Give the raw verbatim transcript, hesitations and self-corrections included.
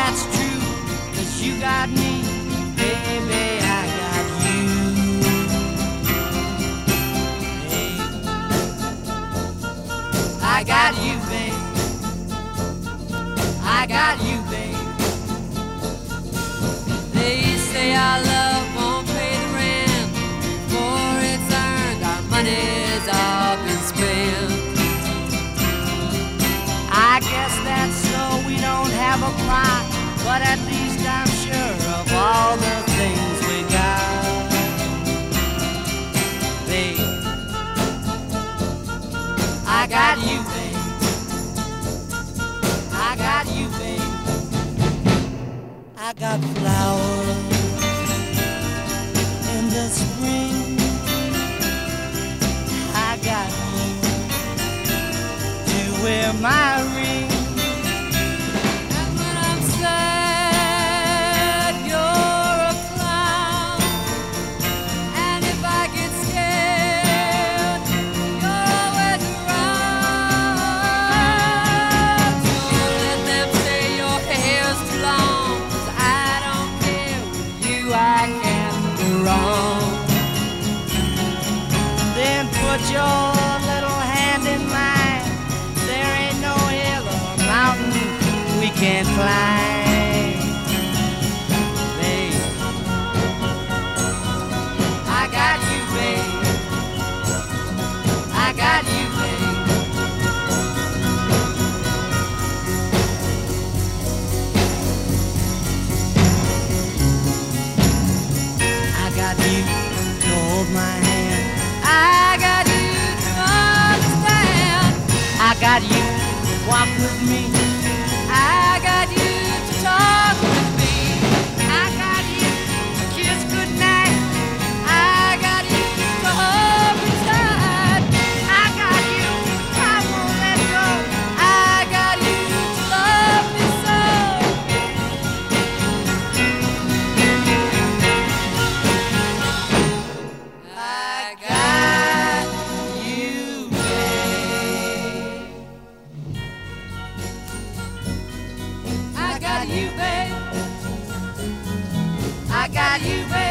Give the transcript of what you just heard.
that's true, 'cause you got me, baby, I got you. Hey, I got you, babe. I got you, babe. They say our love won't pay the rent before it's earned. Our money's all been spent. I guess that's so we don't have a plot, but at least I'm sure of all the things we got. Babe, I got you, babe. I got you, babe. I got flowers in the spring. I got you to wear my ring. And when I'm sad, you're a clown. And if I get scared, you're always around. Don't let them say your hair's too long, 'cause I don't care. With you I can't go wrong. Then put your little hand in mine. There ain't no hill or mountain we can't climb. Babe, I got you, babe. I got you, babe. I got you to hold my hand. I got you to understand. I got you to walk with me. I got you to talk with me. I got you to kiss goodnight. I got you to hold me tight. I got you, I won't let go. I got you to love me so. I got you, babe. I got you, babe. I got you, babe.